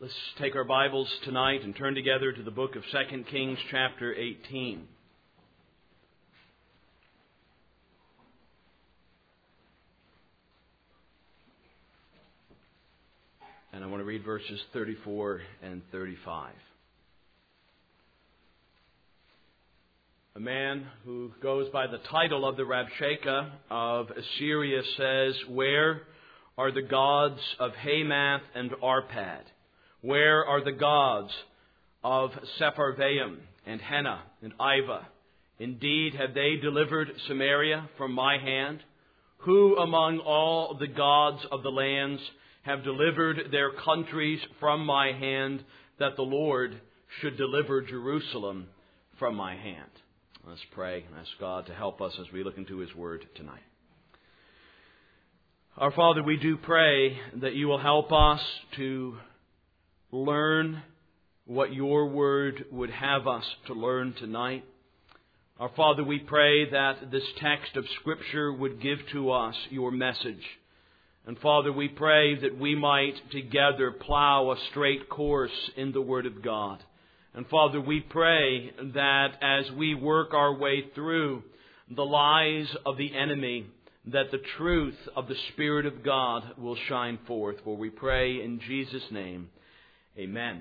Let's take our Bibles tonight and turn together to the book of 2 Kings chapter 18. And I want to read verses 34 and 35. A man who goes by the title of the Rabshakeh of Assyria says, "Where are the gods of Hamath and Arpad? Where are the gods of Sepharvaim and Hena and Ivah? Indeed, have they delivered Samaria from my hand? Who among all the gods of the lands have delivered their countries from my hand, that the Lord should deliver Jerusalem from my hand?" Let's pray and ask God to help us as we look into His Word tonight. Our Father, we do pray that You will help us to learn what Your Word would have us to learn tonight. Our Father, we pray that this text of Scripture would give to us Your message. And Father, we pray that we might together plow a straight course in the Word of God. And Father, we pray that as we work our way through the lies of the enemy, that the truth of the Spirit of God will shine forth. For we pray in Jesus' name, amen.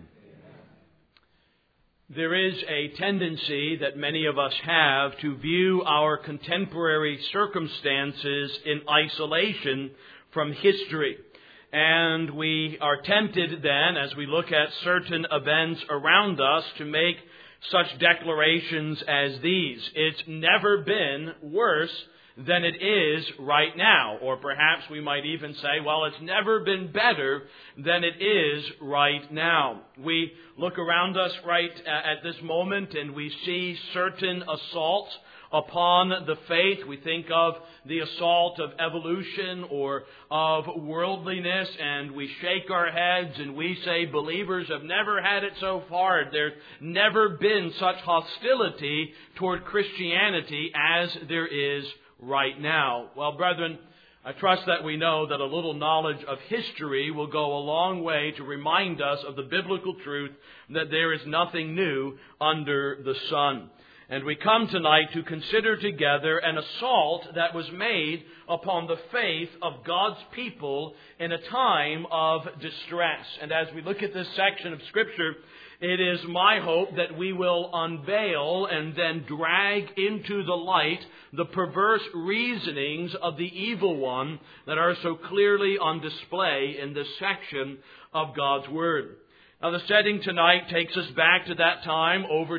There is a tendency that many of us have to view our contemporary circumstances in isolation from history. And we are tempted then, as we look at certain events around us, to make such declarations as these. It's never been worse than it is right now. Or perhaps we might even say, well, it's never been better than it is right now. We look around us right at this moment and we see certain assaults upon the faith. We think of the assault of evolution or of worldliness, and we shake our heads and we say believers have never had it so hard. There's never been such hostility toward Christianity as there is right now. Well, brethren, I trust that we know that a little knowledge of history will go a long way to remind us of the biblical truth that there is nothing new under the sun. And we come tonight to consider together an assault that was made upon the faith of God's people in a time of distress. And as we look at this section of Scripture, it is my hope that we will unveil and then drag into the light the perverse reasonings of the evil one that are so clearly on display in this section of God's Word. Now, the setting tonight takes us back to that time over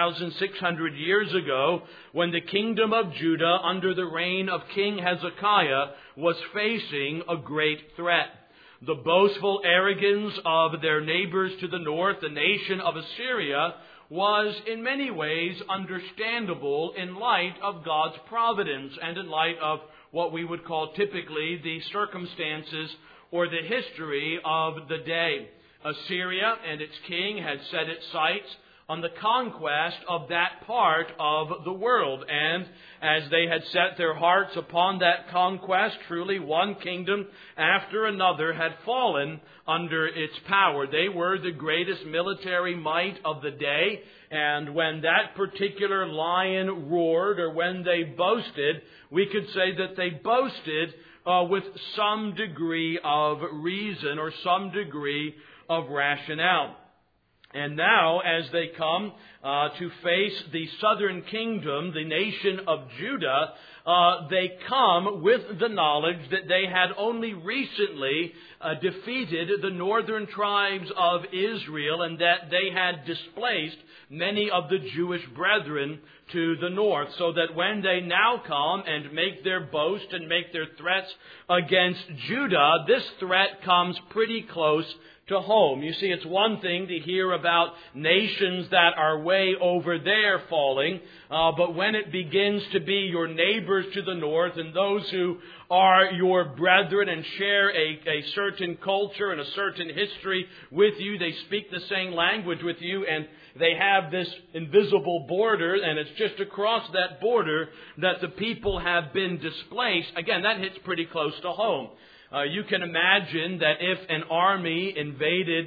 2,600 years ago when the kingdom of Judah under the reign of King Hezekiah was facing a great threat. The boastful arrogance of their neighbors to the north, the nation of Assyria, was in many ways understandable in light of God's providence and in light of what we would call typically the circumstances or the history of the day. Assyria and its king had set its sights on the conquest of that part of the world. And as they had set their hearts upon that conquest, truly one kingdom after another had fallen under its power. They were the greatest military might of the day. And when that particular lion roared, or when they boasted, we could say that they boasted with some degree of reason or some degree of rationale. And now, as they come to face the southern kingdom, the nation of Judah, they come with the knowledge that they had only recently defeated the northern tribes of Israel, and that they had displaced many of the Jewish brethren to the north. So that when they now come and make their boast and make their threats against Judah, this threat comes pretty close to home. You see, it's one thing to hear about nations that are way over there falling, but when it begins to be your neighbors to the north and those who are your brethren and share a certain culture and a certain history with you, they speak the same language with you, and they have this invisible border, and it's just across that border that the people have been displaced. Again, that hits pretty close to home. You can imagine that if an army invaded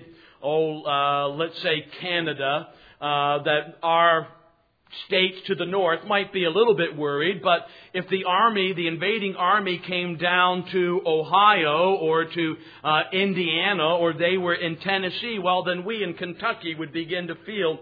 let's say Canada, that our states to the north might be a little bit worried, but if the invading army came down to Ohio or to Indiana, or they were in Tennessee, well, then we in Kentucky would begin to feel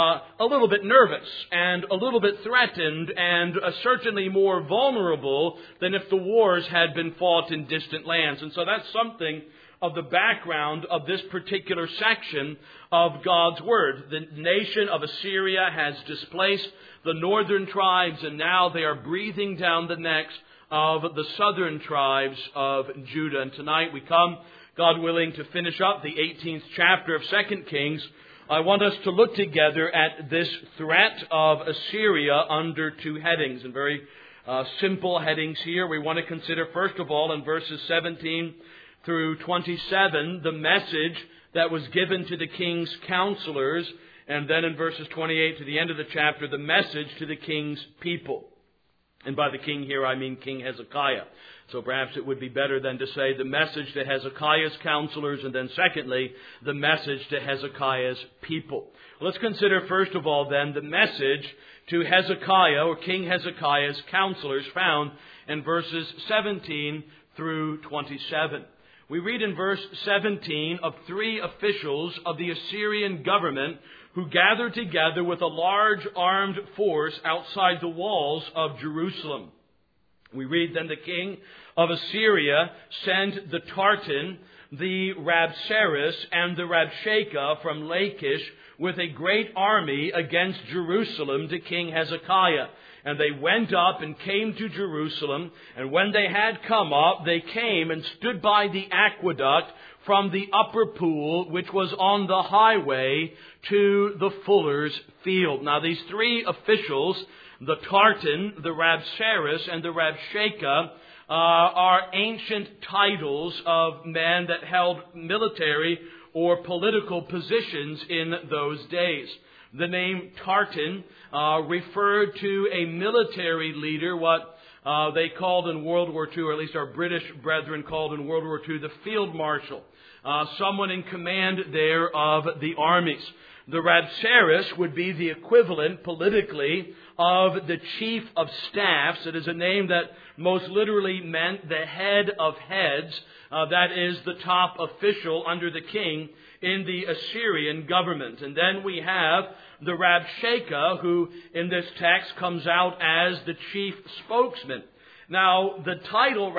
a little bit nervous and a little bit threatened and certainly more vulnerable than if the wars had been fought in distant lands. And so that's something of the background of this particular section of God's Word. The nation of Assyria has displaced the northern tribes, and now they are breathing down the necks of the southern tribes of Judah. And tonight we come, God willing, to finish up the 18th chapter of 2 Kings. I want us to look together at this threat of Assyria under two headings, and very simple headings here. We want to consider, first of all, in verses 17 through 27, the message that was given to the king's counselors, and then in verses 28 to the end of the chapter, the message to the king's people. And by the king here, I mean King Hezekiah. So perhaps it would be better than to say the message to Hezekiah's counselors, and then secondly, the message to Hezekiah's people. Let's consider first of all then the message to Hezekiah, or King Hezekiah's counselors, found in verses 17 through 27. We read in verse 17 of three officials of the Assyrian government who gathered together with a large armed force outside the walls of Jerusalem. We read, then the king of Assyria sent the Tartan, the Rabsaris, and the Rabshakeh from Lachish with a great army against Jerusalem to King Hezekiah. And they went up and came to Jerusalem. And when they had come up, they came and stood by the aqueduct from the upper pool, which was on the highway to the fuller's field. Now these three officials, the Tartan, the Rabsaris, and the Rabshakeh, are ancient titles of men that held military or political positions in those days. The name Tartan referred to a military leader, what they called in World War II, or at least our British brethren called in World War II, the Field Marshal, someone in command there of the armies. The Rabsaris would be the equivalent politically of the Chief of Staffs. It is a name that most literally meant the head of heads. That is the top official under the king in the Assyrian government. And then we have the Rabshakeh, who in this text comes out as the chief spokesman. Now, the title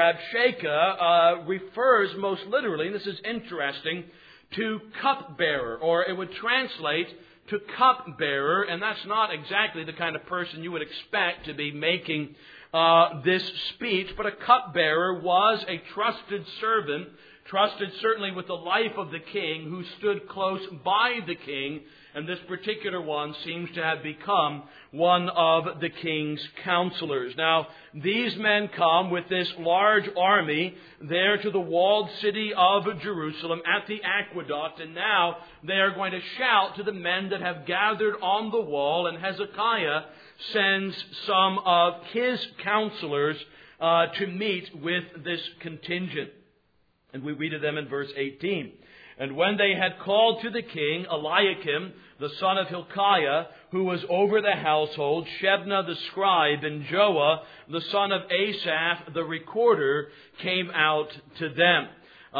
Rabshakeh refers most literally, and this is interesting, to cupbearer, or it would translate to cupbearer, and that's not exactly the kind of person you would expect to be making this speech, but a cupbearer was a trusted servant, trusted certainly with the life of the king, who stood close by the king, and this particular one seems to have become one of the king's counselors. Now, these men come with this large army there to the walled city of Jerusalem at the aqueduct, and now they are going to shout to the men that have gathered on the wall, and Hezekiah sends some of his counselors to meet with this contingent. And we read of them in verse 18. And when they had called to the king, Eliakim, the son of Hilkiah, who was over the household, Shebna the scribe, and Joah, the son of Asaph, the recorder, came out to them.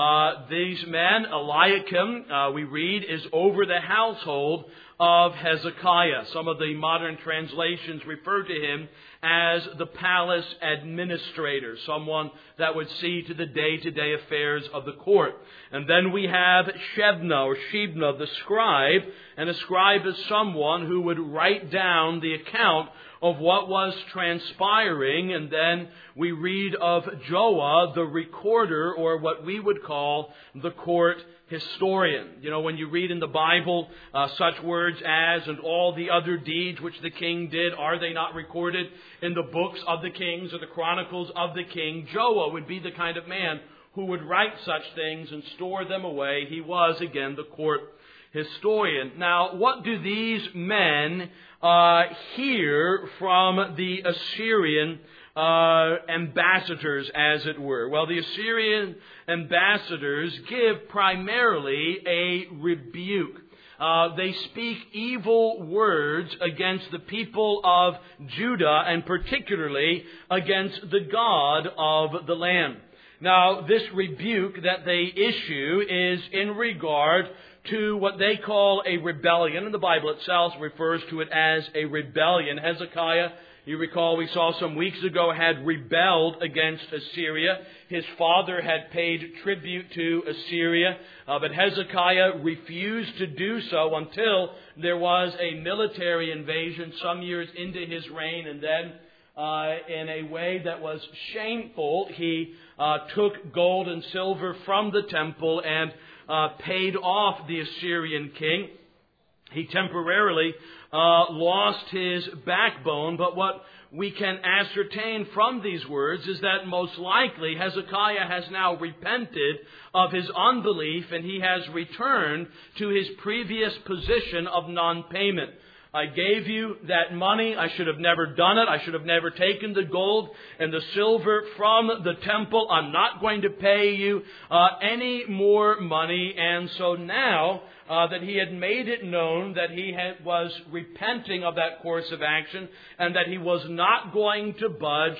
These men, Eliakim, we read, is over the household of Hezekiah. Some of the modern translations refer to him as the palace administrator, someone that would see to the day-to-day affairs of the court. And then we have Shebna or Shebna the scribe, and a scribe is someone who would write down the account of what was transpiring. And then we read of Joah, the recorder, or what we would call the court historian. You know, when you read in the Bible such words as, and all the other deeds which the king did, are they not recorded in the books of the kings or the chronicles of the king? Joah would be the kind of man who would write such things and store them away. He was, again, the court historian. Now, what do these men hear from the Assyrian ambassadors, as it were. Well, the Assyrian ambassadors give primarily a rebuke. They speak evil words against the people of Judah, and particularly against the God of the land. Now, this rebuke that they issue is in regard to what they call a rebellion, and the Bible itself refers to it as a rebellion. Hezekiah, you recall we saw some weeks ago, had rebelled against Assyria. His father had paid tribute to Assyria, but Hezekiah refused to do so until there was a military invasion some years into his reign, and then in a way that was shameful, he took gold and silver from the temple and paid off the Assyrian king. He temporarily lost his backbone, but what we can ascertain from these words is that most likely Hezekiah has now repented of his unbelief, and he has returned to his previous position of non-payment. I gave you that money. I should have never done it. I should have never taken the gold and the silver from the temple. I'm not going to pay you any more money. And so now that he had made it known that he was repenting of that course of action and that he was not going to budge,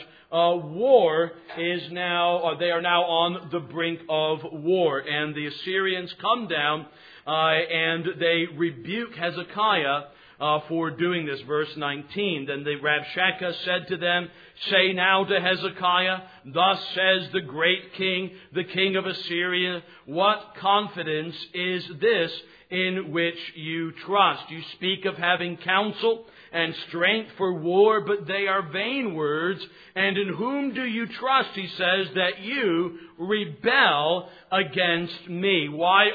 war is now, or they are now on the brink of war. And the Assyrians come down and they rebuke Hezekiah for doing this. Verse 19, then the Rabshakeh said to them, say now to Hezekiah, thus says the great king, the king of Assyria, what confidence is this in which you trust? You speak of having counsel and strength for war, but they are vain words. And in whom do you trust, he says, that you rebel against me? Why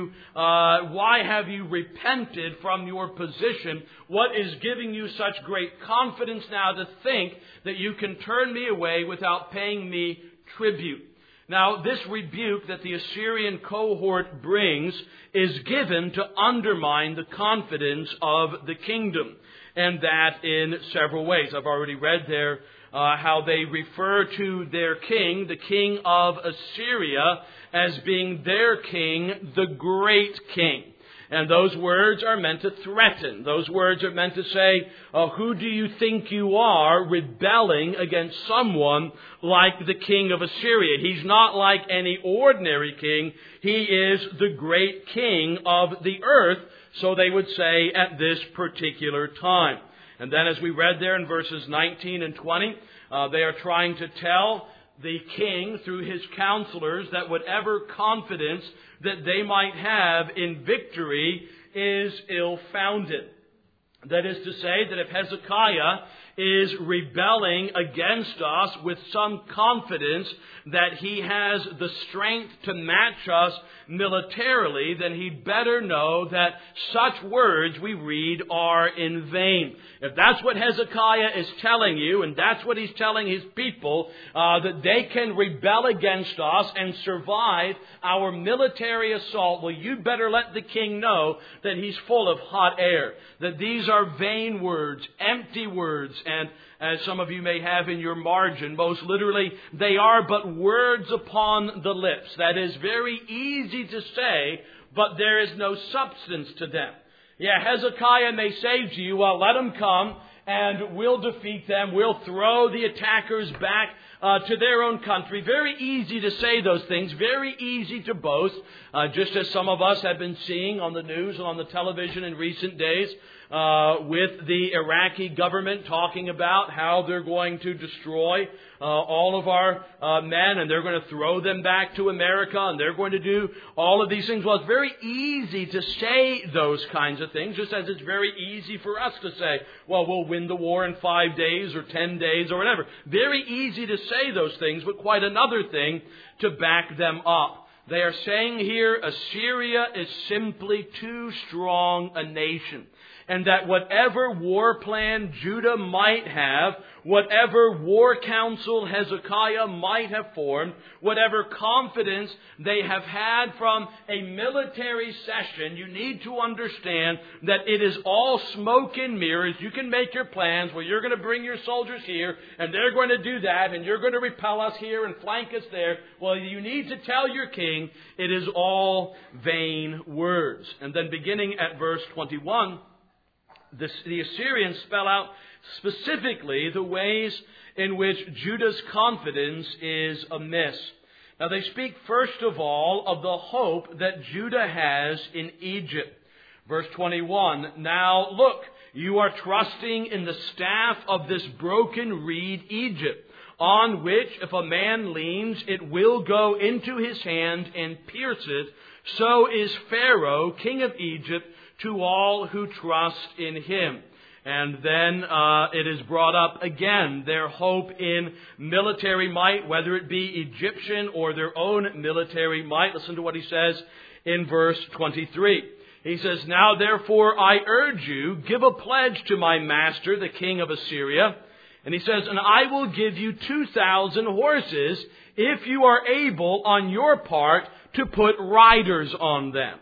have you repented from your position? What is giving you such great confidence now to think that you can turn me away without paying me tribute? Now, this rebuke that the Assyrian cohort brings is given to undermine the confidence of the kingdom, and that in several ways. I've already read there how they refer to their king, the king of Assyria, as being their king, the great king. And those words are meant to threaten. Those words are meant to say, who do you think you are rebelling against someone like the king of Assyria? He's not like any ordinary king. He is the great king of the earth, so they would say at this particular time. And then as we read there in verses 19 and 20, they are trying to tell the king through his counselors that whatever confidence that they might have in victory is ill-founded. That is to say that if Hezekiah is rebelling against us with some confidence that he has the strength to match us militarily, then he'd better know that such words we read are in vain. If that's what Hezekiah is telling you, and that's what he's telling his people, that they can rebel against us and survive our military assault, well, you better let the king know that he's full of hot air, that these are vain words, empty words, and as some of you may have in your margin, most literally, they are but words upon the lips. That is very easy to say, but there is no substance to them. Yeah, Hezekiah may say to you, well, let them come and we'll defeat them. We'll throw the attackers back to their own country. Very easy to say those things. Very easy to boast. Just as some of us have been seeing on the news and on the television in recent days, with the Iraqi government talking about how they're going to destroy all of our men, and they're going to throw them back to America, and they're going to do all of these things. Well, it's very easy to say those kinds of things, just as it's very easy for us to say, well, we'll win the war in 5 days or 10 days or whatever. Very easy to say those things, but quite another thing to back them up. They are saying here, Assyria is simply too strong a nation. and that whatever war plan Judah might have, whatever war council Hezekiah might have formed, whatever confidence they have had from a military session, you need to understand that it is all smoke and mirrors. You can make your plans where you're going to bring your soldiers here, and they're going to do that, and you're going to repel us here and flank us there. Well, you need to tell your king it is all vain words. And then beginning at verse 21, the Assyrians spell out specifically the ways in which Judah's confidence is amiss. Now they speak first of all of the hope that Judah has in Egypt. Verse 21, now look, you are trusting in the staff of this broken reed Egypt, on which if a man leans, it will go into his hand and pierce it. So is Pharaoh, king of Egypt, to all who trust in him. And then it is brought up again, their hope in military might, whether it be Egyptian or their own military might. Listen to what he says in verse 23. He says, now therefore I urge you, give a pledge to my master, the king of Assyria. And he says, and I will give you 2,000 horses if you are able on your part to put riders on them.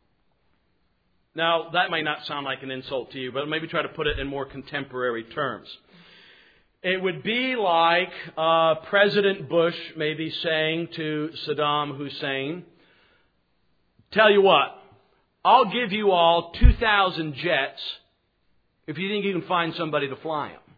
Now, that might not sound like an insult to you, but maybe try to put it in more contemporary terms. It would be like President Bush maybe saying to Saddam Hussein, tell you what, I'll give you all 2,000 jets if you think you can find somebody to fly them.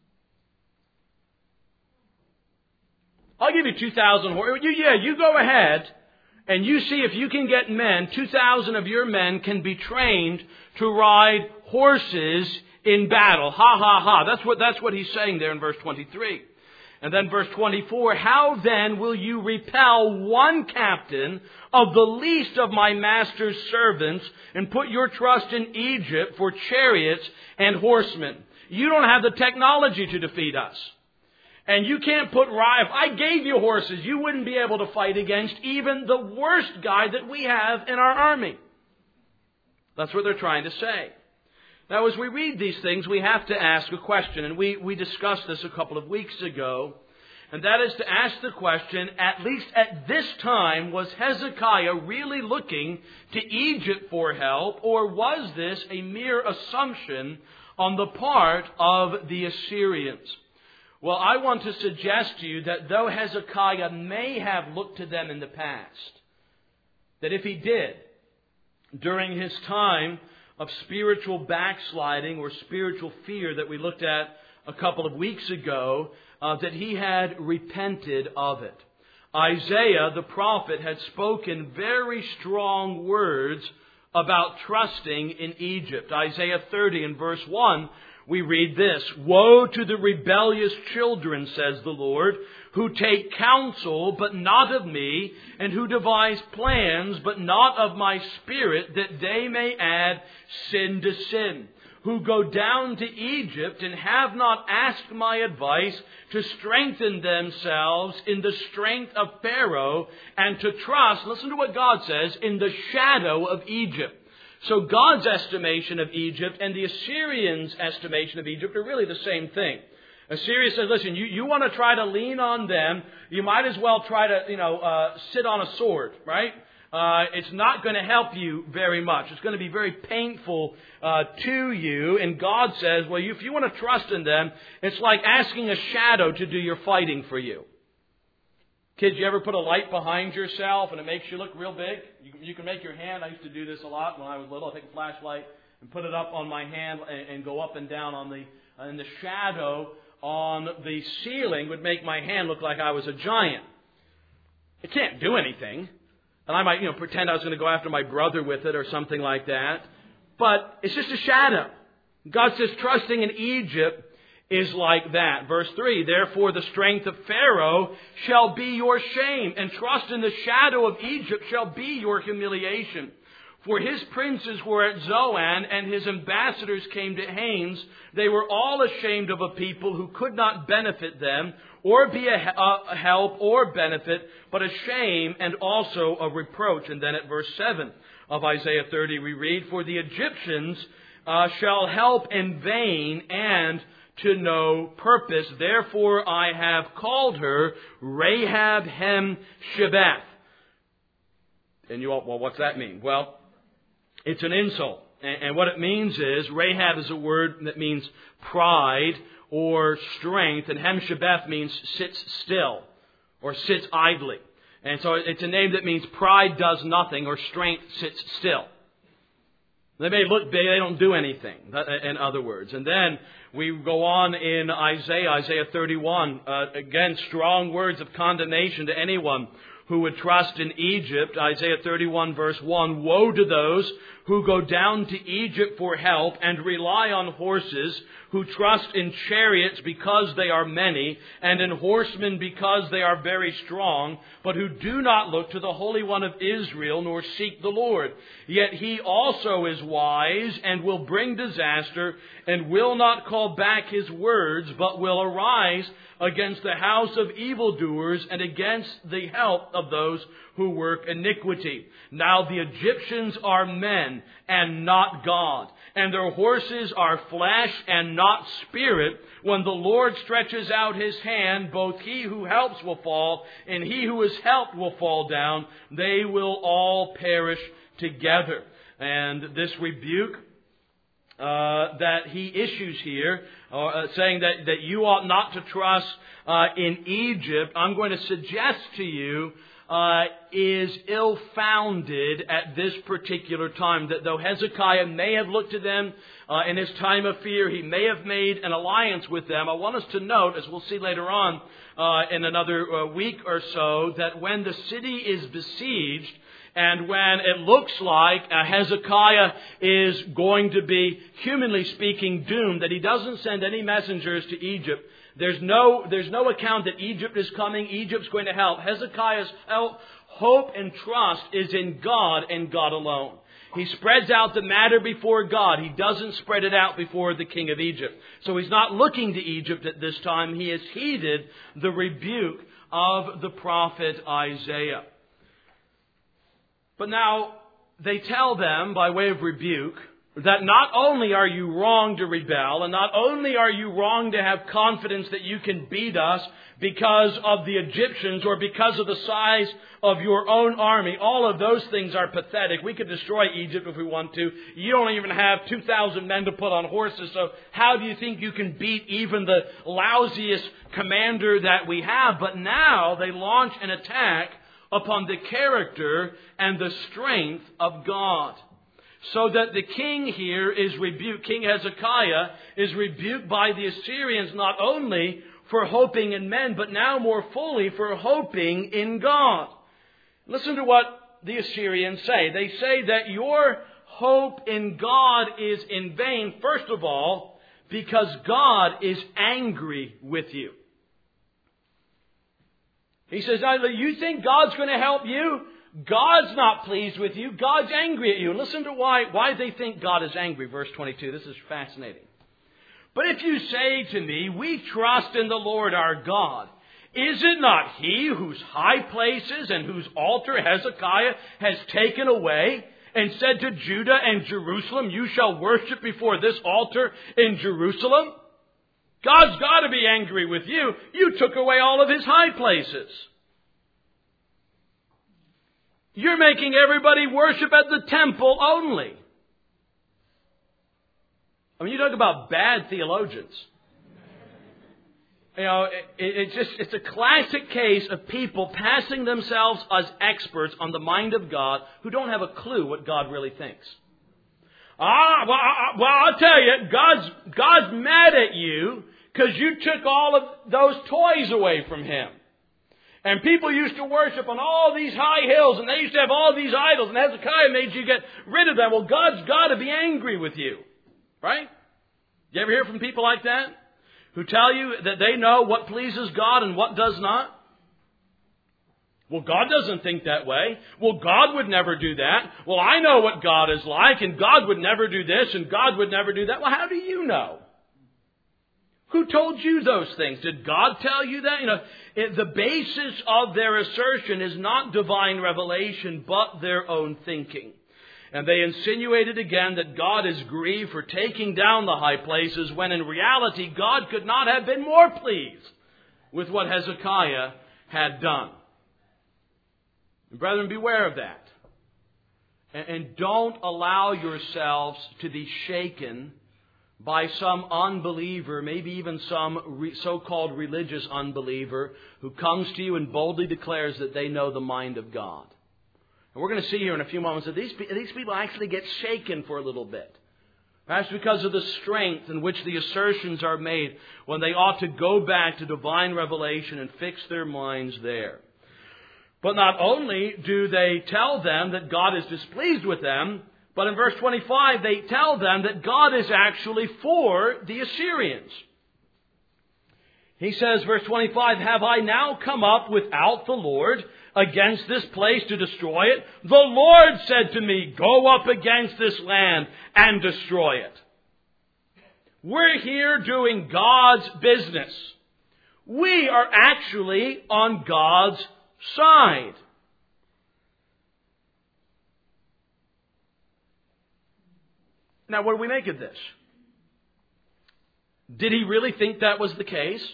I'll give you 2,000 horses. You go ahead. And you see if you can get men, 2,000 of your men can be trained to ride horses in battle. Ha, ha, ha. That's what he's saying there in verse 23. And then verse 24, how then will you repel one captain of the least of my master's servants and put your trust in Egypt for chariots and horsemen? You don't have the technology to defeat us. And you can't put if I gave you horses, you wouldn't be able to fight against even the worst guy that we have in our army. That's what they're trying to say. Now, as we read these things, we have to ask a question. And we discussed this a couple of weeks ago. And that is to ask the question, at least at this time, was Hezekiah really looking to Egypt for help? Or was this a mere assumption on the part of the Assyrians? Well, I want to suggest to you that though Hezekiah may have looked to them in the past, that if he did, during his time of spiritual backsliding or spiritual fear that we looked at a couple of weeks ago, that he had repented of it. Isaiah, the prophet, had spoken very strong words about trusting in Egypt. Isaiah 30 and verse 1, we read this, woe to the rebellious children, says the Lord, who take counsel, but not of me, and who devise plans, but not of my spirit, that they may add sin to sin. Who go down to Egypt and have not asked my advice to strengthen themselves in the strength of Pharaoh, and to trust, listen to what God says, in the shadow of Egypt. So God's estimation of Egypt and the Assyrians' estimation of Egypt are really the same thing. Assyria says, listen, you want to try to lean on them, you might as well try to, sit on a sword, right? It's not going to help you very much. It's going to be very painful to you. And God says, well, if you want to trust in them, it's like asking a shadow to do your fighting for you. Kids, you ever put a light behind yourself and it makes you look real big? You can make your hand. I used to do this a lot when I was little. I'd take a flashlight and put it up on my hand and go up and down and the shadow on the ceiling would make my hand look like I was a giant. It can't do anything. And I might, pretend I was going to go after my brother with it or something like that. But it's just a shadow. God says trusting in Egypt is like that. Verse 3, therefore the strength of Pharaoh shall be your shame, and trust in the shadow of Egypt shall be your humiliation. For his princes were at Zoan, and his ambassadors came to Hanes. They were all ashamed of a people who could not benefit them, or be a help or benefit, but a shame and also a reproach. And then at verse 7 of Isaiah 30 we read, for the Egyptians shall help in vain and to no purpose. Therefore I have called her Rahab Hem Shebeth. And you all, well, what's that mean? Well, it's an insult. And what it means is, Rahab is a word that means pride or strength, and Hem Shebeth means sits still or sits idly. And so it's a name that means pride does nothing or strength sits still. They may look big, they don't do anything, in other words. And then we go on in Isaiah 31, again, strong words of condemnation to anyone who would trust in Egypt. Isaiah 31 verse 1, woe to those who go down to Egypt for help and rely on horses, who trust in chariots because they are many, and in horsemen because they are very strong, but who do not look to the Holy One of Israel, nor seek the Lord. Yet he also is wise, and will bring disaster, and will not call back his words, but will arise against the house of evildoers, and against the help of those who work iniquity. Now the Egyptians are men, and not God, and their horses are flesh and not spirit. When the Lord stretches out his hand, both he who helps will fall, and he who is helped will fall down. They will all perish together. And this rebuke that he issues here, saying that you ought not to trust in Egypt, I'm going to suggest to you is ill-founded at this particular time. That though Hezekiah may have looked to them in his time of fear, he may have made an alliance with them. I want us to note, as we'll see later on in another week or so, that when the city is besieged, and when it looks like Hezekiah is going to be, humanly speaking, doomed, that he doesn't send any messengers to Egypt. There's no account that Egypt is coming, Egypt's going to help. Hezekiah's hope and trust is in God and God alone. He spreads out the matter before God. He doesn't spread it out before the king of Egypt. So he's not looking to Egypt at this time. He has heeded the rebuke of the prophet Isaiah. But now they tell them, by way of rebuke, that not only are you wrong to rebel, and not only are you wrong to have confidence that you can beat us because of the Egyptians or because of the size of your own army. All of those things are pathetic. We could destroy Egypt if we want to. You don't even have 2,000 men to put on horses, so how do you think you can beat even the lousiest commander that we have? But now they launch an attack upon the character and the strength of God. So that the king here is rebuked, King Hezekiah is rebuked by the Assyrians not only for hoping in men, but now more fully for hoping in God. Listen to what the Assyrians say. They say that your hope in God is in vain, first of all, because God is angry with you. He says, either you think God's going to help you, God's not pleased with you, God's angry at you. And listen to why they think God is angry. Verse 22, this is fascinating. But if you say to me, we trust in the Lord our God, is it not He whose high places and whose altar Hezekiah has taken away, and said to Judah and Jerusalem, you shall worship before this altar in Jerusalem? God's got to be angry with you. You took away all of His high places. You're making everybody worship at the temple only. I mean, you talk about bad theologians. You know, it's a classic case of people passing themselves as experts on the mind of God who don't have a clue what God really thinks. Well, I'll tell you, God's mad at you because you took all of those toys away from Him. And people used to worship on all these high hills, and they used to have all these idols, and Hezekiah made you get rid of them. Well, God's got to be angry with you. Right? You ever hear from people like that? Who tell you that they know what pleases God and what does not? Well, God doesn't think that way. Well, God would never do that. Well, I know what God is like, and God would never do this, and God would never do that. Well, how do you know? Who told you those things? Did God tell you that? You know, the basis of their assertion is not divine revelation, but their own thinking. And they insinuated again that God is grieved for taking down the high places, when in reality God could not have been more pleased with what Hezekiah had done. And brethren, beware of that. And don't allow yourselves to be shaken by some unbeliever, maybe even some so-called religious unbeliever, who comes to you and boldly declares that they know the mind of God. And we're going to see here in a few moments that these people actually get shaken for a little bit. Perhaps because of the strength in which the assertions are made, when they ought to go back to divine revelation and fix their minds there. But not only do they tell them that God is displeased with them, but in verse 25 they tell them that God is actually for the Assyrians. He says, verse 25, "Have I now come up without the Lord against this place to destroy it? The Lord said to me, go up against this land and destroy it." We're here doing God's business. We are actually on God's side. Now, what do we make of this? Did he really think that was the case?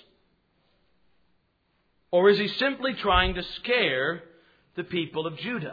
Or is he simply trying to scare the people of Judah?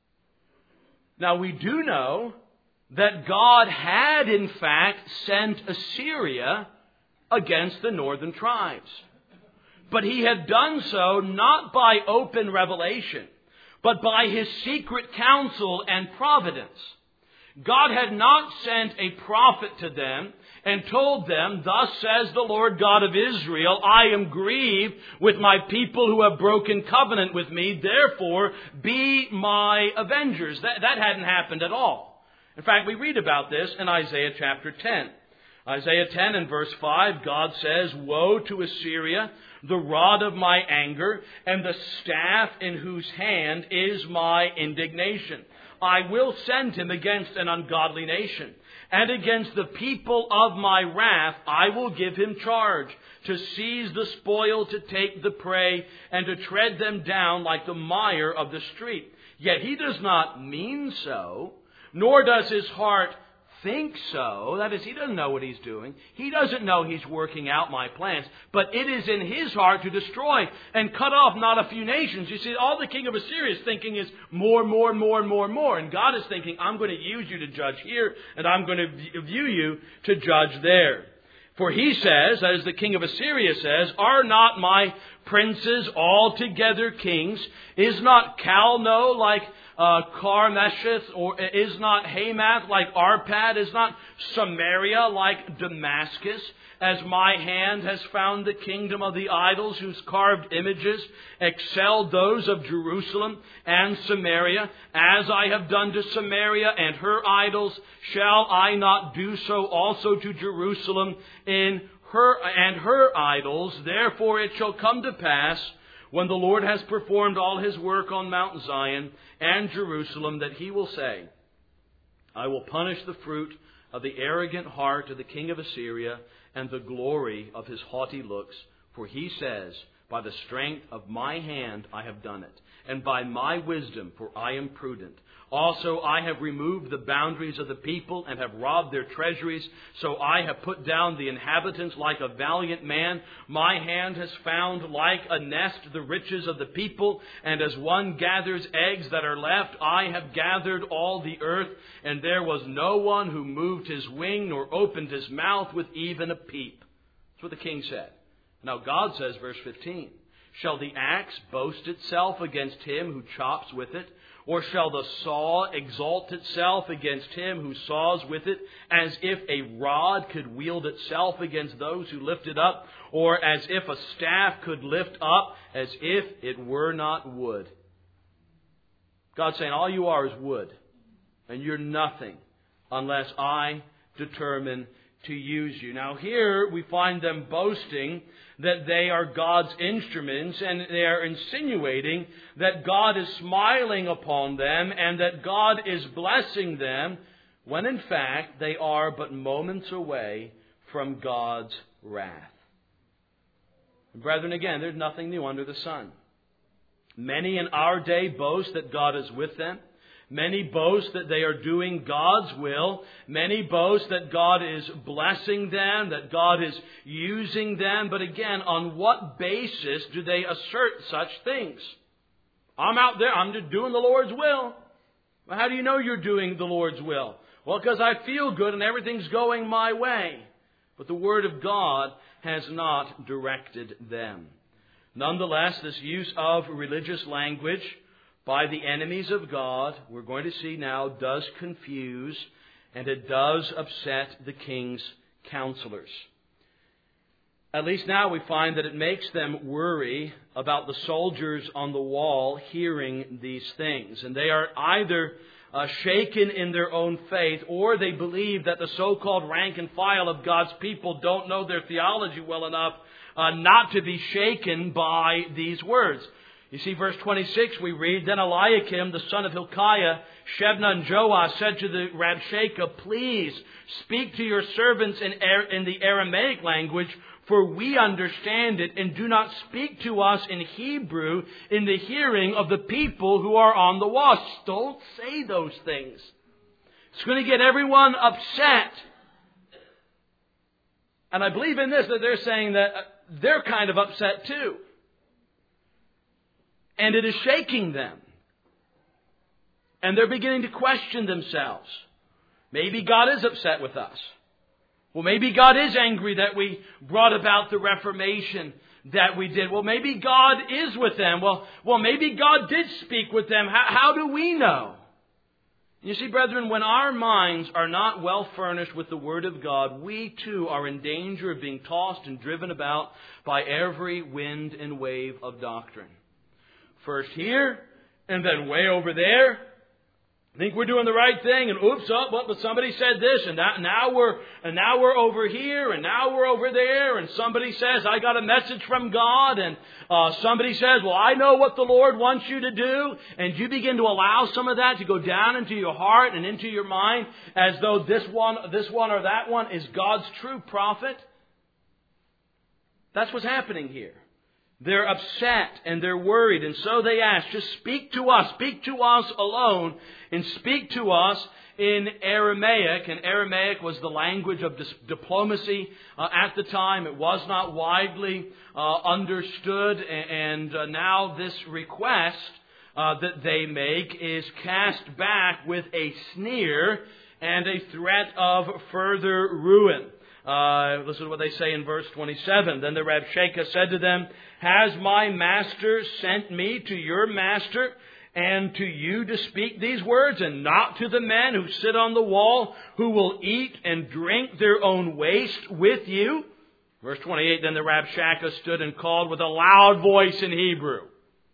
Now, we do know that God had, in fact, sent Assyria against the northern tribes. But he had done so not by open revelation, but by his secret counsel and providence. God had not sent a prophet to them and told them, "Thus says the Lord God of Israel, I am grieved with my people who have broken covenant with me, therefore be my avengers." That hadn't happened at all. In fact, we read about this in Isaiah chapter 10. Isaiah 10 and verse 5, God says, "Woe to Assyria, the rod of my anger, and the staff in whose hand is my indignation. I will send him against an ungodly nation, and against the people of my wrath I will give him charge, to seize the spoil, to take the prey, and to tread them down like the mire of the street. Yet he does not mean so, nor does his heart think so." That is, he doesn't know what he's doing. He doesn't know he's working out my plans. But it is in his heart to destroy and cut off not a few nations. You see, all the king of Assyria is thinking is more. And God is thinking, I'm going to use you to judge here, and I'm going to view you to judge there. For he says, that is the king of Assyria says, "Are not my princes altogether kings? Is not Calno like Carmesheth, or is not Hamath like Arpad? Is not Samaria like Damascus? As my hand has found the kingdom of the idols, whose carved images excel those of Jerusalem and Samaria, as I have done to Samaria and her idols, shall I not do so also to Jerusalem in her idols? Therefore it shall come to pass, when the Lord has performed all his work on Mount Zion and Jerusalem, that he will say, I will punish the fruit of the arrogant heart of the king of Assyria and the glory of his haughty looks. For he says, by the strength of my hand I have done it, and by my wisdom, for I am prudent. Also I have removed the boundaries of the people and have robbed their treasuries. So I have put down the inhabitants like a valiant man. My hand has found like a nest the riches of the people. And as one gathers eggs that are left, I have gathered all the earth. And there was no one who moved his wing nor opened his mouth with even a peep. That's what the king said. Now God says, verse 15, shall the axe boast itself against him who chops with it? Or shall the saw exalt itself against him who saws with it, as if a rod could wield itself against those who lift it up, or as if a staff could lift up, as if it were not wood? God's saying, all you are is wood, and you're nothing unless I determine to use you. Now here we find them boasting that they are God's instruments, and they are insinuating that God is smiling upon them and that God is blessing them, when in fact they are but moments away from God's wrath. Brethren, again, there's nothing new under the sun. Many in our day boast that God is with them. Many boast that they are doing God's will. Many boast that God is blessing them, that God is using them. But again, on what basis do they assert such things? I'm out there, I'm just doing the Lord's will. Well, how do you know you're doing the Lord's will? Well, because I feel good and everything's going my way. But the Word of God has not directed them. Nonetheless, this use of religious language by the enemies of God, we're going to see now, does confuse and it does upset the king's counselors. At least now we find that it makes them worry about the soldiers on the wall hearing these things. And they are either shaken in their own faith, or they believe that the so-called rank and file of God's people don't know their theology well enough not to be shaken by these words. You see, verse 26, we read, Then Eliakim, the son of Hilkiah, Shebna, and Joash said to the Rabshakeh, Please speak to your servants in the Aramaic language, for we understand it, and do not speak to us in Hebrew in the hearing of the people who are on the wall. Don't say those things. It's going to get everyone upset. And I believe in this, that they're saying that they're kind of upset too. And it is shaking them. And they're beginning to question themselves. Maybe God is upset with us. Well, maybe God is angry that we brought about the Reformation that we did. Well, maybe God is with them. Well, maybe God did speak with them. How do we know? You see, brethren, when our minds are not well furnished with the Word of God, we too are in danger of being tossed and driven about by every wind and wave of doctrine. First here, and then way over there. Think we're doing the right thing, and oops, but somebody said this, and now we're over here, and now we're over there, and somebody says, I got a message from God, and somebody says, well, I know what the Lord wants you to do, and you begin to allow some of that to go down into your heart and into your mind, as though this one or that one is God's true prophet. That's what's happening here. They're upset and they're worried, and so they ask, just speak to us alone, and speak to us in Aramaic. And Aramaic was the language of diplomacy at the time. It was not widely understood, and now this request that they make is cast back with a sneer and a threat of further ruin. Listen to what they say in verse 27. Then the Rabshakeh said to them, Has my master sent me to your master and to you to speak these words, and not to the men who sit on the wall, who will eat and drink their own waste with you? Verse 28, Then the Rabshakeh stood and called with a loud voice in Hebrew.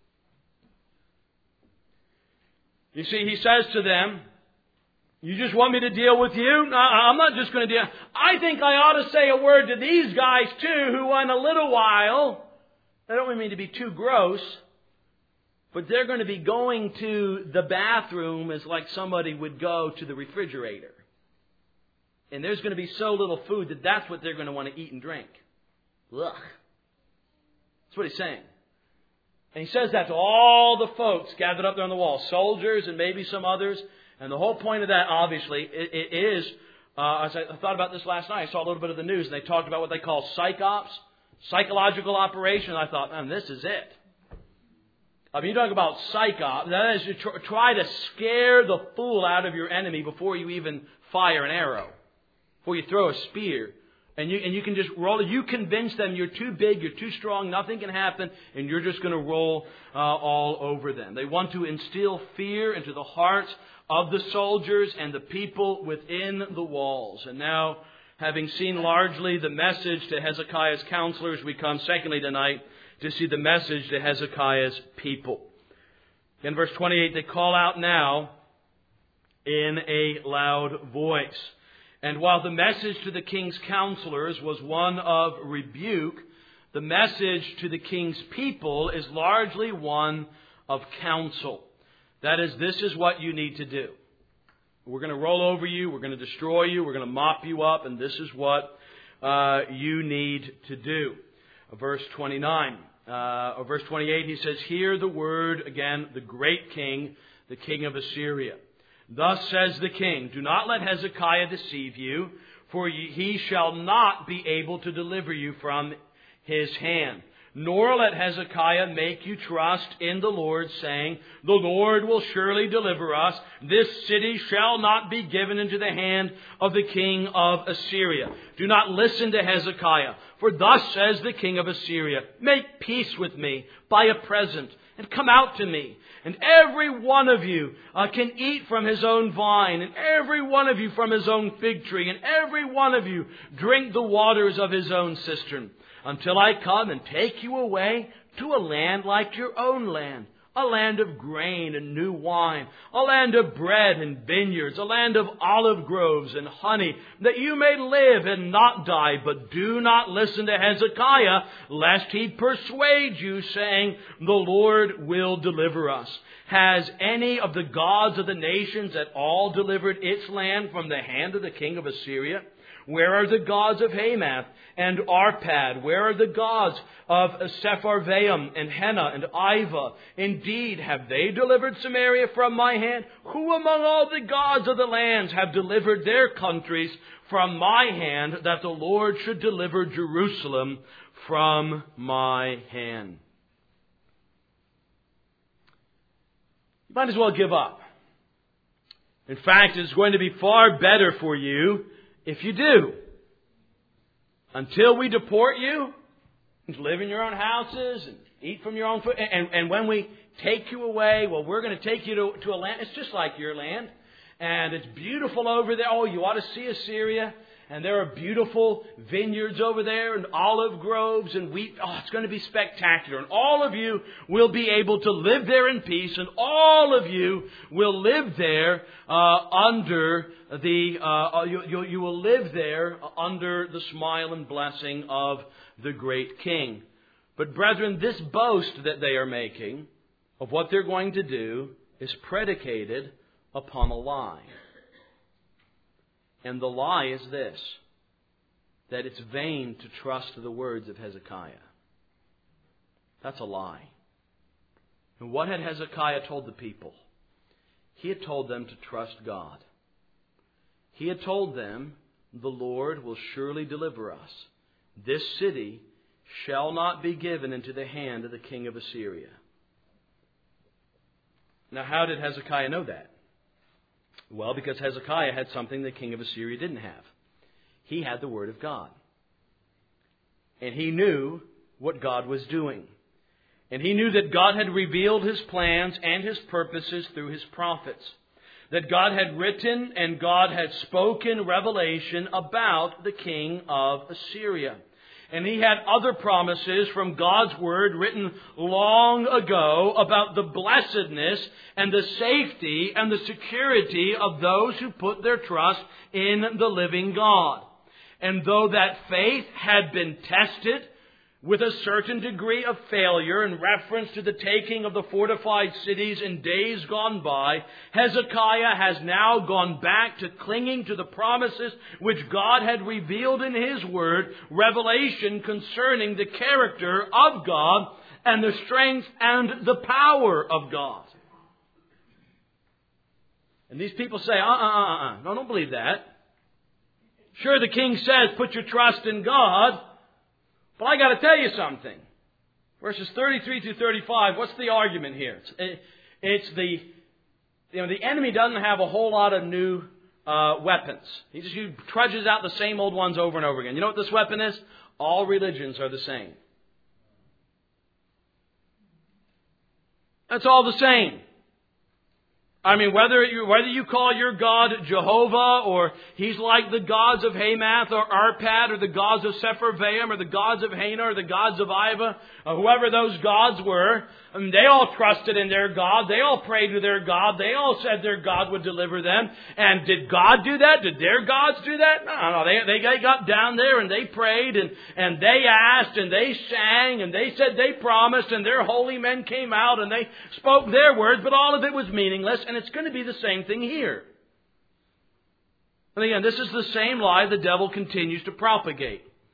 You see, he says to them, You just want me to deal with you? No, I'm not just going to deal. I think I ought to say a word to these guys too, who in a little while, I don't mean to be too gross, but they're going to be going to the bathroom as like somebody would go to the refrigerator. And there's going to be so little food that that's what they're going to want to eat and drink. Ugh. That's what he's saying. And he says that to all the folks gathered up there on the wall, soldiers and maybe some others. And the whole point of that, obviously, it is, as I thought about this last night, I saw a little bit of the news, and they talked about what they call psychops, psychological operation. I thought, man, this is it. I mean, you talk about psychop, that is, you try to scare the fool out of your enemy before you even fire an arrow, before you throw a spear. And you can just roll it. You convince them you're too big, you're too strong, nothing can happen, and you're just going to roll all over them. They want to instill fear into the hearts of the soldiers and the people within the walls. And now, having seen largely the message to Hezekiah's counselors, we come secondly tonight to see the message to Hezekiah's people. In verse 28, they call out now in a loud voice. And while the message to the king's counselors was one of rebuke, the message to the king's people is largely one of counsel. That is, this is what you need to do. We're going to roll over you, we're going to destroy you, we're going to mop you up, and this is what you need to do. Verse 29, verse 28, he says, Hear the word, again, the great king, the king of Assyria. Thus says the king, do not let Hezekiah deceive you, for he shall not be able to deliver you from his hand. Nor let Hezekiah make you trust in the Lord, saying, the Lord will surely deliver us. This city shall not be given into the hand of the king of Assyria. Do not listen to Hezekiah, for thus says the king of Assyria, make peace with me by a present, and come out to me. And every one of you can eat from his own vine, and every one of you from his own fig tree, and every one of you drink the waters of his own cistern, until I come and take you away to a land like your own land, a land of grain and new wine, a land of bread and vineyards, a land of olive groves and honey, that you may live and not die. But do not listen to Hezekiah, lest he persuade you, saying, the Lord will deliver us. Has any of the gods of the nations at all delivered its land from the hand of the king of Assyria? Where are the gods of Hamath and Arpad? Where are the gods of Sepharvaim and Hena and Iva? Indeed, have they delivered Samaria from my hand? Who among all the gods of the lands have delivered their countries from my hand, that the Lord should deliver Jerusalem from my hand? You might as well give up. In fact, it's going to be far better for you if you do. Until we deport you, live in your own houses and eat from your own food. And when we take you away, well, we're going to take you to a land. It's just like your land. And it's beautiful over there. Oh, you ought to see Assyria. And there are beautiful vineyards over there and olive groves and wheat. Oh, it's going to be spectacular. And all of you will be able to live there in peace. And all of you will live there under you will live there under the smile and blessing of the great king. But brethren, this boast that they are making of what they're going to do is predicated upon a lie. And the lie is this, that it's vain to trust the words of Hezekiah. That's a lie. And what had Hezekiah told the people? He had told them to trust God. He had told them, the Lord will surely deliver us. This city shall not be given into the hand of the king of Assyria. Now, how did Hezekiah know that? Well, because Hezekiah had something the king of Assyria didn't have. He had the Word of God. And he knew what God was doing. And he knew that God had revealed His plans and His purposes through His prophets. That God had written and God had spoken revelation about the king of Assyria. And he had other promises from God's Word written long ago about the blessedness and the safety and the security of those who put their trust in the living God. And though that faith had been tested with a certain degree of failure in reference to the taking of the fortified cities in days gone by, Hezekiah has now gone back to clinging to the promises which God had revealed in His Word, revelation concerning the character of God and the strength and the power of God. And these people say, no, don't believe that. Sure, the king says, put your trust in God. But I got to tell you something. Verses 33 through 35, what's the argument here? It's the enemy doesn't have a whole lot of new weapons. He trudges out the same old ones over and over again. You know what this weapon is? All religions are the same. That's all the same. I mean, whether you call your God Jehovah, or he's like the gods of Hamath or Arpad, or the gods of Sepharvaim, or the gods of Hena, or the gods of Iva, or whoever those gods were, and they all trusted in their God. They all prayed to their God. They all said their God would deliver them. And did God do that? Did their gods do that? No. They got down there and they prayed and they asked and they sang and they said they promised, and their holy men came out and they spoke their words, but all of it was meaningless. And it's going to be the same thing here. And again, this is the same lie the devil continues to propagate.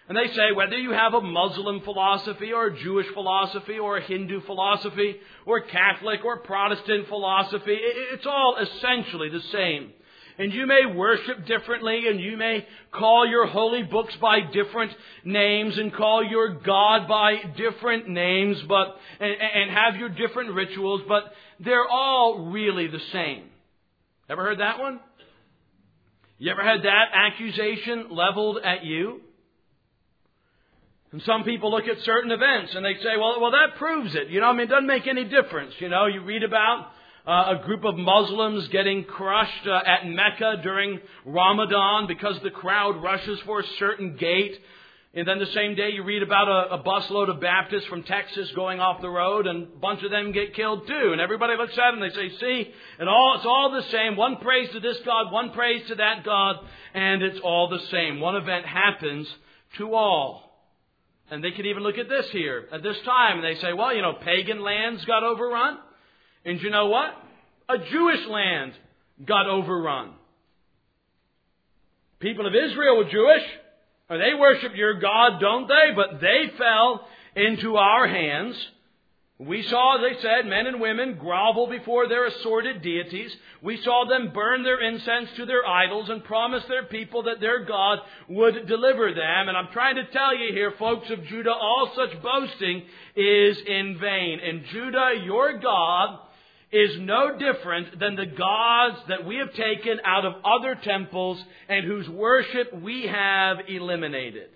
And they say whether you have a Muslim philosophy or a Jewish philosophy or a Hindu philosophy or Catholic or Protestant philosophy, it's all essentially the same. And you may worship differently, and you may call your holy books by different names and call your God by different names, and have your different rituals, but they're all really the same. Ever heard that one? You ever had that accusation leveled at you? And some people look at certain events and they say, well, that proves it. It doesn't make any difference. You read about a group of Muslims getting crushed at Mecca during Ramadan because the crowd rushes for a certain gate. And then the same day you read about a busload of Baptists from Texas going off the road, and a bunch of them get killed too. And everybody looks at them and they say, see, it's all the same. One prays to this God, one prays to that God, and it's all the same. One event happens to all. And they can even look at this here at this time, and they say, well, pagan lands got overrun. And you know what? A Jewish land got overrun. People of Israel were Jewish. Or they worship your God, don't they? But they fell into our hands. We saw, as they said, men and women grovel before their assorted deities. We saw them burn their incense to their idols and promise their people that their God would deliver them. And I'm trying to tell you here, folks of Judah, all such boasting is in vain. And Judah, your God, is no different than the gods that we have taken out of other temples and whose worship we have eliminated.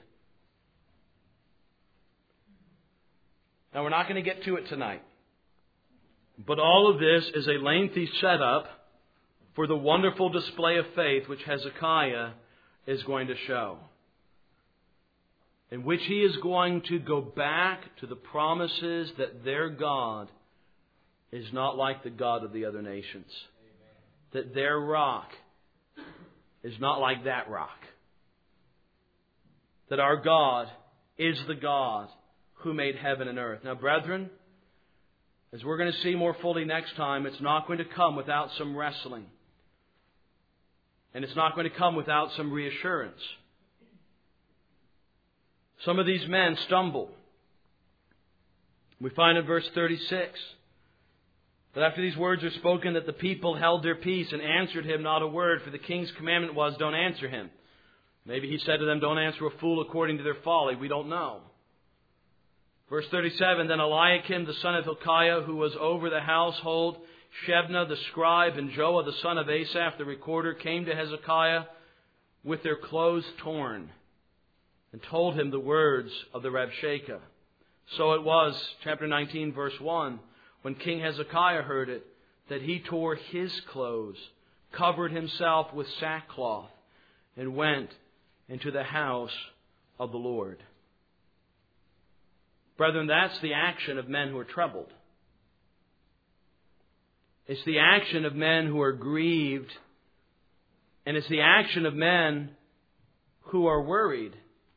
Now, we're not going to get to it tonight. But all of this is a lengthy setup for the wonderful display of faith which Hezekiah is going to show. In which he is going to go back to the promises that their God is not like the God of the other nations. That their rock is not like that rock. That our God is the God who made heaven and earth. Now, brethren, as we're going to see more fully next time, it's not going to come without some wrestling. And it's not going to come without some reassurance. Some of these men stumble. We find in verse 36 that after these words are spoken, that the people held their peace and answered him not a word, for the king's commandment was, don't answer him. Maybe he said to them, don't answer a fool according to their folly. We don't know. Verse 37, then Eliakim, the son of Hilkiah, who was over the household, Shebna, the scribe, and Joah, the son of Asaph, the recorder, came to Hezekiah with their clothes torn and told him the words of the Rabshakeh. So it was, chapter 19, verse 1, when King Hezekiah heard it, that he tore his clothes, covered himself with sackcloth, and went into the house of the Lord. Brethren, that's the action of men who are troubled. It's the action of men who are grieved. And it's the action of men who are worried.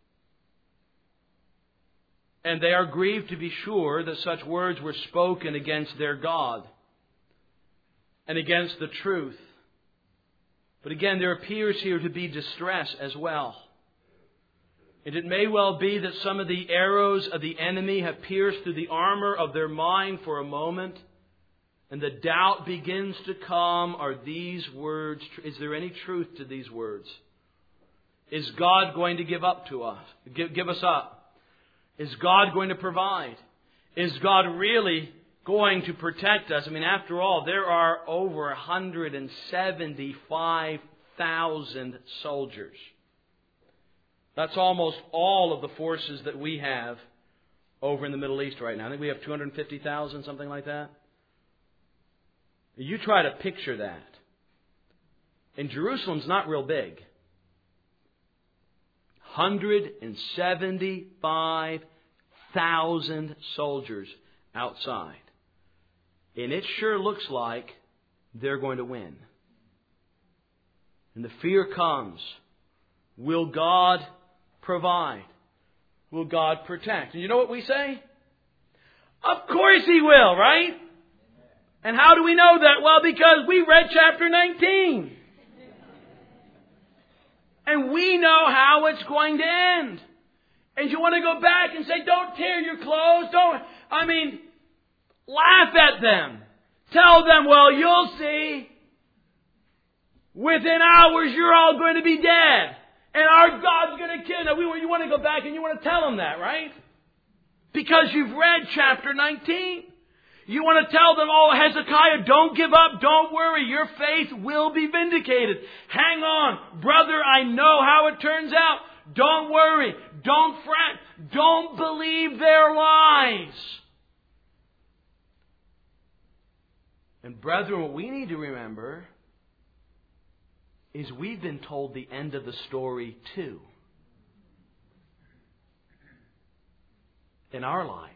And they are grieved to be sure that such words were spoken against their God and against the truth. But again, there appears here to be distress as well. And it may well be that some of the arrows of the enemy have pierced through the armor of their mind for a moment. And the doubt begins to come. Are these words, is there any truth to these words? Is God going to give up to us? Give us up? Is God going to provide? Is God really going to protect us? I mean, after all, there are over 175,000 soldiers. That's almost all of the forces that we have over in the Middle East right now. I think we have 250,000, something like that. You try to picture that. And Jerusalem's not real big. 175,000 soldiers outside. And it sure looks like they're going to win. And the fear comes. Will God provide? Will God protect? And you know what we say? Of course He will, right? And how do we know that? Well, because we read chapter 19. And we know how it's going to end. And you want to go back and say, don't tear your clothes, laugh at them. Tell them, well, you'll see. Within hours, you're all going to be dead. And our God's going to kill you. You want to go back and you want to tell them that, right? Because you've read chapter 19. You want to tell them, oh, Hezekiah, don't give up, don't worry, your faith will be vindicated. Hang on, brother, I know how it turns out. Don't worry, don't fret, don't believe their lies. And brethren, what we need to remember is we've been told the end of the story too. In our lives.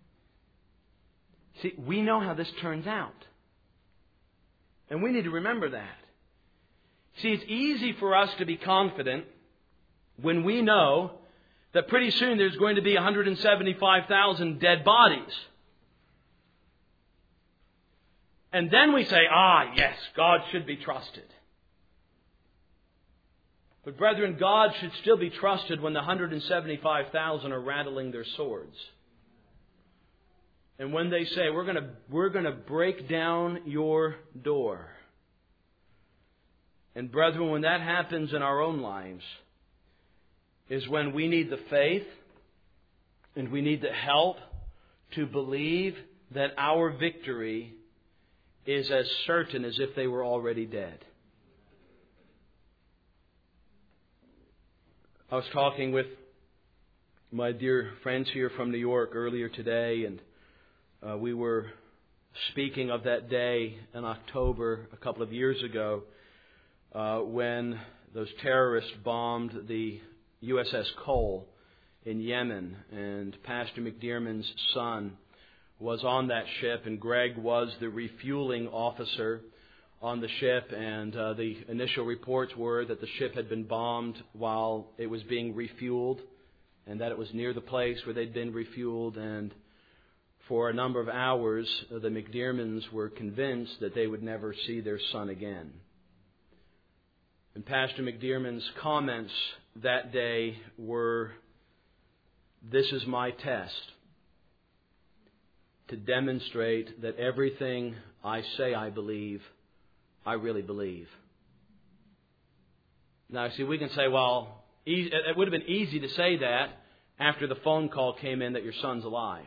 See, we know how this turns out. And we need to remember that. See, it's easy for us to be confident when we know that pretty soon there's going to be 175,000 dead bodies. And then we say, yes, God should be trusted. But brethren, God should still be trusted when the 175,000 are rattling their swords. And when they say, we're going to break down your door. And brethren, when that happens in our own lives, is when we need the faith and we need the help to believe that our victory is as certain as if they were already dead. I was talking with my dear friends here from New York earlier today, and we were speaking of that day in October a couple of years ago when those terrorists bombed the USS Cole in Yemen, and Pastor McDearman's son was on that ship, and Greg was the refueling officer on the ship, and the initial reports were that the ship had been bombed while it was being refueled, and that it was near the place where they'd been refueled, and for a number of hours the McDearmans were convinced that they would never see their son again. And Pastor McDearman's comments that day were, "This is my test to demonstrate that everything I say I believe, I really believe." Now, see, we can say, well, it would have been easy to say that after the phone call came in that your son's alive.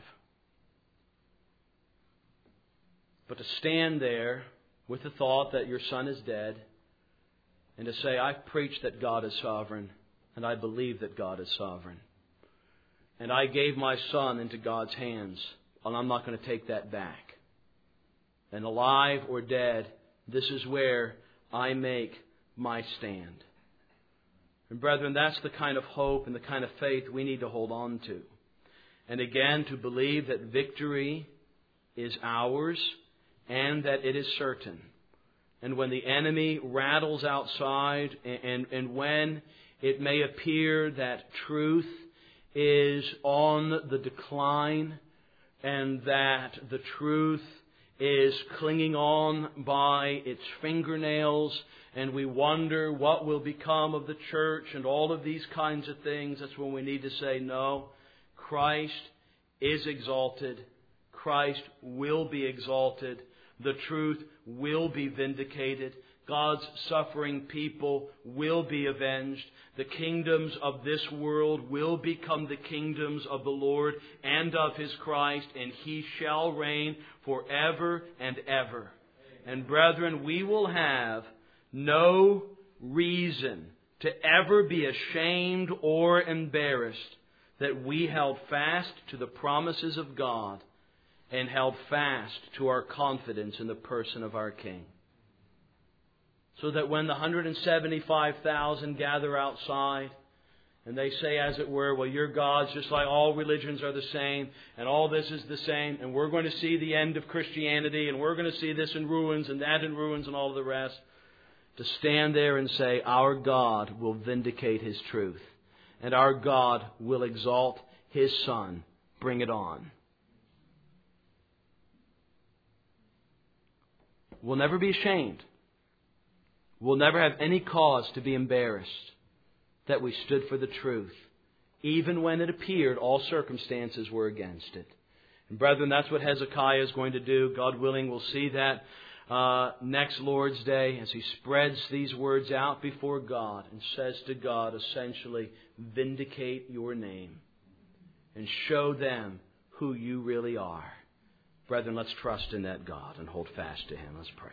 But to stand there with the thought that your son is dead, and to say, I preach that God is sovereign, and I believe that God is sovereign. And I gave my son into God's hands, and I'm not going to take that back. And alive or dead, this is where I make my stand. And brethren, that's the kind of hope and the kind of faith we need to hold on to. And again, to believe that victory is ours and that it is certain. And when the enemy rattles outside, and when it may appear that truth is on the decline, and that the truth is clinging on by its fingernails, and we wonder what will become of the church and all of these kinds of things, that's when we need to say, no, Christ is exalted. Christ will be exalted. The truth will be vindicated. God's suffering people will be avenged. The kingdoms of this world will become the kingdoms of the Lord and of His Christ, and He shall reign forever and ever. And brethren, we will have no reason to ever be ashamed or embarrassed that we held fast to the promises of God and held fast to our confidence in the person of our King. So that when the 175,000 gather outside and they say, as it were, well, your God's just like all religions are the same and all this is the same, and we're going to see the end of Christianity, and we're going to see this in ruins and that in ruins and all of the rest, to stand there and say, our God will vindicate His truth, and our God will exalt His Son. Bring it on. We'll never be ashamed. We'll never have any cause to be embarrassed that we stood for the truth, even when it appeared all circumstances were against it. And brethren, that's what Hezekiah is going to do. God willing, we'll see that next Lord's Day as he spreads these words out before God and says to God, essentially, vindicate your name and show them who you really are. Brethren, let's trust in that God and hold fast to Him. Let's pray.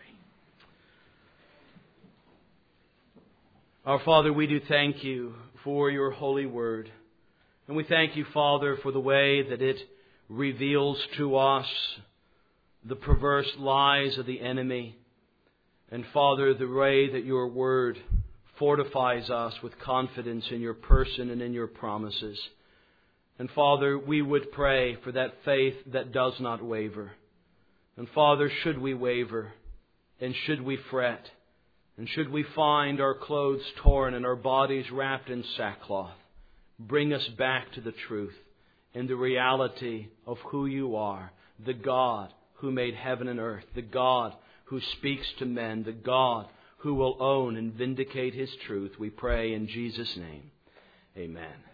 Our Father, we do thank You for Your holy word. And we thank You, Father, for the way that it reveals to us the perverse lies of the enemy. And Father, the way that Your word fortifies us with confidence in Your person and in Your promises. And Father, we would pray for that faith that does not waver. And Father, should we waver, and should we fret, and should we find our clothes torn and our bodies wrapped in sackcloth, bring us back to the truth and the reality of who You are, the God who made heaven and earth, the God who speaks to men, the God who will own and vindicate His truth. We pray in Jesus' name. Amen.